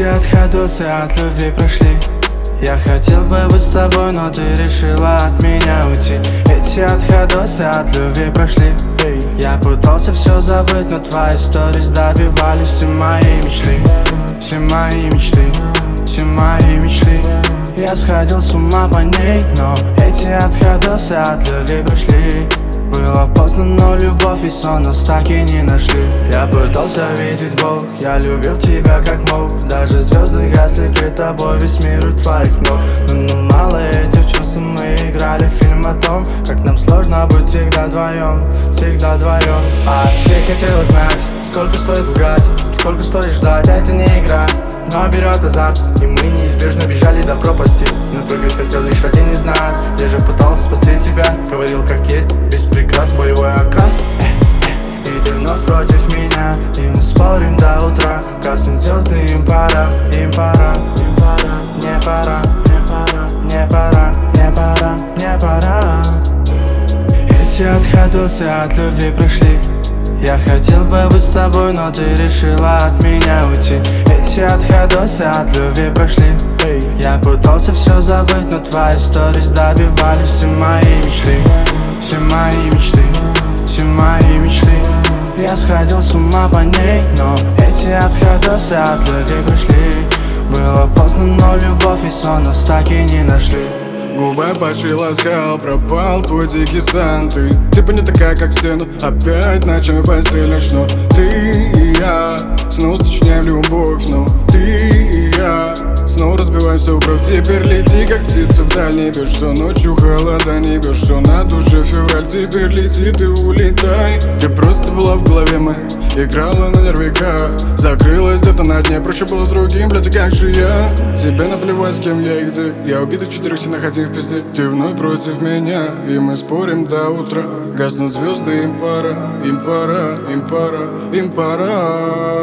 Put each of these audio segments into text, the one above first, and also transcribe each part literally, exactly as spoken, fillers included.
Эти отходосы от любви прошли. Я хотел бы быть с тобой, но ты решила от меня уйти. Эти отходосы от любви прошли. Я пытался все забыть, но твои сторис добивали все мои мечты. Все мои мечты, все мои мечты. Я сходил с ума по ней, но эти отходосы от любви прошли. Было поздно, но любовь и сон нас так и не нашли. Я пытался видеть Бог, я любил тебя как мог. Даже звезды гасли перед тобой, весь мир у твоих ног. Но, но мало этих чувств, мы играли в фильм о том, как нам сложно быть всегда вдвоем, всегда вдвоем. А ты хотела знать, сколько стоит лгать, сколько стоит ждать, а это не игра, но берет азарт. И мы неизбежно бежали до пропасти, но прыгать хотел лишь один из нас. Я же пытался спасти тебя, говорил как есть, без прикрас, боевой окрас. И ты вновь против меня, и мы спорим до утра. Гаснут звезды, им пора, им пора, им пора. Не пора, не пора, не пора, не пора, не пора. Эти отходосы от любви прошли. Я хотел бы быть с тобой, но ты решила от меня уйти. Эти отходосы от любви прошли. Я пытался все забыть, но твои сторис добивали все мои мечты. Все мои мечты, все мои мечты. Я сходил с ума по ней, но эти отходосы от любви пришли. Было поздно, но любовь и сон нас так и не нашли. Губы почти ласкал, пропал твой дикий стан. Ты типа не такая, как все, но опять ночами постелишь. Но ты и я снова сочиняем любовь. Но ты и я снова разбиваем все вброд. Теперь лети, как птица вдаль, не бежь, что ночью холода, не бежь, что на душе февраль. Теперь лети, ты улетай. Ты просто была в голове моей, играла на нервика, закрылась где-то на дне. Проще было с другим, блядь, как же я? Тебе наплевать, с кем я и где. Я убитый в четырех стенах, один в пизде. Ты вновь против меня, и мы спорим до утра. Гаснут звезды, им пора, им пора, им пора, им пора.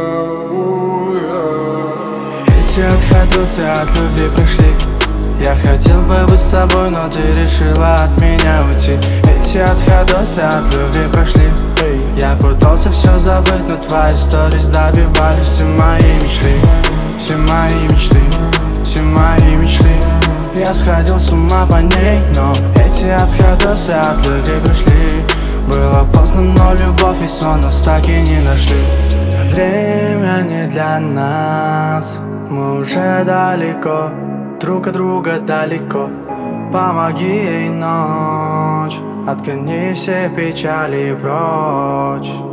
Эти отходосы от любви прошли. Я хотел бы быть с тобой, но ты решила от меня уйти. Эти отходосы от любви прошли. Я пытался все забыть, но твои сторис добивали все мои мечты. Все мои мечты, все мои мечты. Я сходил с ума по ней, но эти отходосы от любви пришли. Было поздно, но любовь и сон нас так и не нашли. Время не для нас, мы уже далеко, друг от друга далеко. Помоги ей, ночь, отгони все печали прочь.